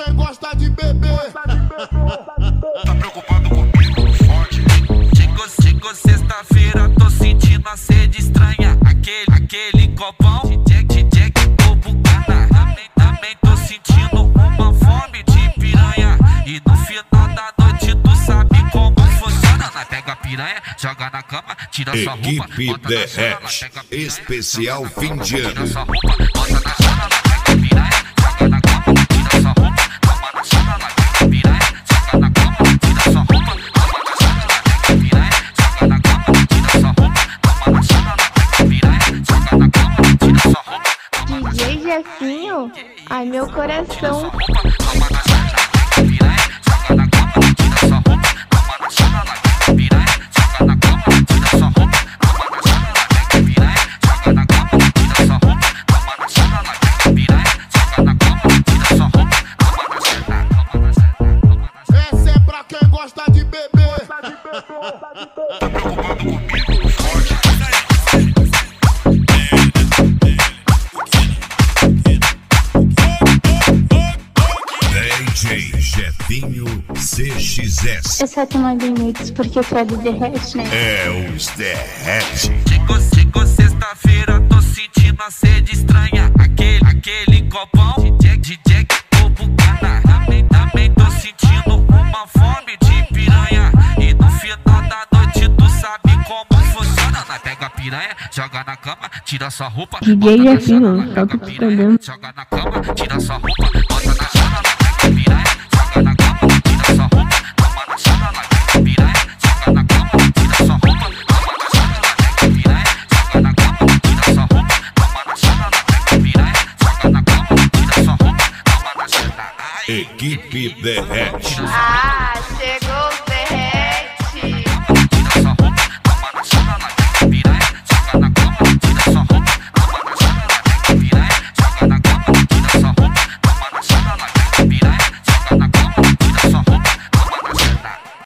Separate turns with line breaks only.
quem gosta de beber.
Tá preocupado comigo, forte. Chegou sexta-feira, tô sentindo a sede estranha. Aquele copão de Jack ou Bucana. Também tô sentindo uma fome de piranha. E no final da noite tu sabe como funciona. Nós pega a piranha, joga na cama, tira sua roupa,
Equipe
bota
The
na chana.
Hatch, especial fim de
Tira
ano.
sua roupa, bota na chana. Nós pega a piranha, joga na cama, tira sua roupa, toma na chana. Nós pega a piranha, joga na cama, tira sua roupa, toma na chana. Nós pega a piranha, joga na cama, tira sua roupa, toma na chana. Nós pega a piranha, joga na cama, tira sua roupa, toma na chana.
DJ Jefinho, ai meu coração.
Essa é pra quem gosta de beber.
Tá preocupado comigo, forte.
DJ Jefinho CXS.
Essa tem uma limites porque eu quero The Hatch, né?
É os The Hatch.
Chegou sexta-feira, tô sentindo a sede estranha. Aquele copão de Jack ou Bucana. Também tô sentindo uma fome de piranha. E no final da noite tu sabe como funciona. Nós pega a piranha, joga na cama, tira sua roupa,
DJ
bota na
Jefinho,
chana. Nós
só
pega
tô
a
te
piranha,
entendendo.
joga na cama, tira sua roupa, bota na chana. Nós pega a piranha, joga na cama, tira sua roupa, toma na chana. Nós pega a piranha, joga na cama, tira sua roupa, toma na chana. Nós pega a piranha, joga na cama, tira sua roupa, toma na chana. Nós pega a piranha, joga na cama, tira sua roupa, toma na chana.
Equipe The Hatch.
Ah,